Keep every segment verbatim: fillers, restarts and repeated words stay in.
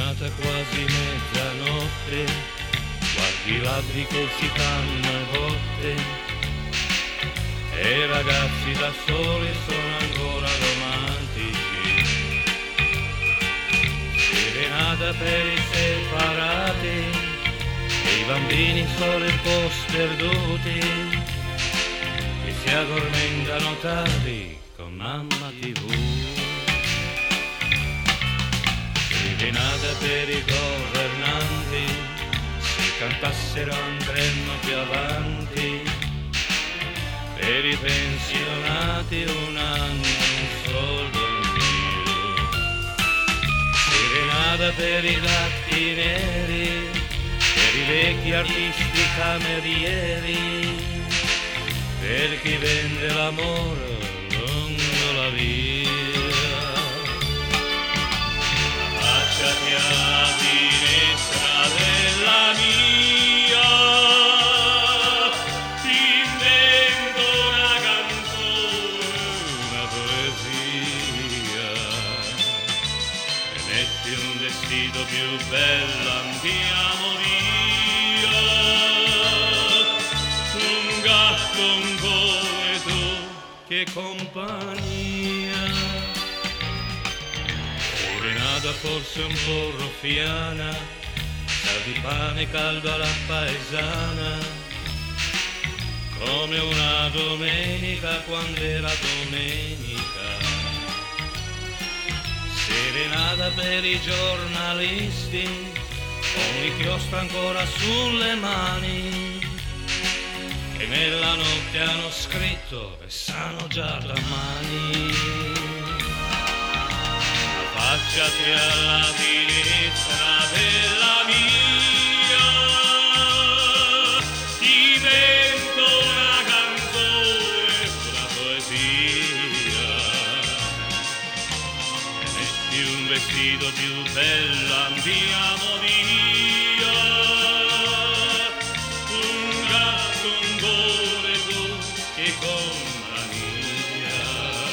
serenata quasi mezzanotte, guardi i ladri che si fanno e botte, e i ragazzi da soli sono ancora romantici. Serenata per i separati, e i bambini solo in posti perduti, che si addormentano tardi con mamma tivù. Serenata per i governanti, se cantassero andremmo più avanti, per i pensionati un anno un soldo in più. Serenata per i gatti neri, per i vecchi artisti camerieri, per chi vende l'amore lungo la via. Affacciati alla finestra della mia, ti invento una canzone, una poesia, e metti un vestito più bello, andiamo via, un gatto, un come tu, che compagnia. Serenata forse un po' ruffiana, sa di pane caldo alla paesana, come una domenica quando era domenica. Serenata per i giornalisti, con l'inchiostro ancora sulle mani, che nella notte hanno scritto e sanno già domani. Affacciati alla finestra della mia, ti invento una canzone, una poesia, e metti un vestito più bello, andiamo via, un gatto, un cuore tu, che compagnia.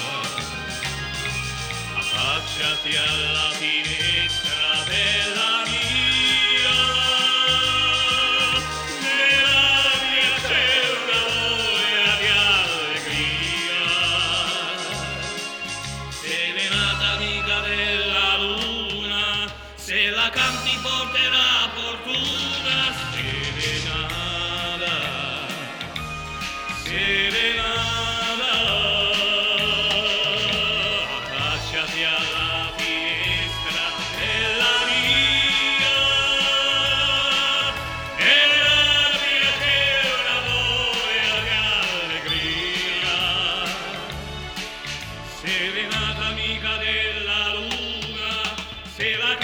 Affacciati alla finestra della mia, nell'aria c'è una voglia di allegria. Serenata amica della luna, se la canti porterà fortuna. Serenata, serenata, affacciati alla finestra della mia, e nell'aria c'è una voglia di allegria. Serenata amica della luna, se la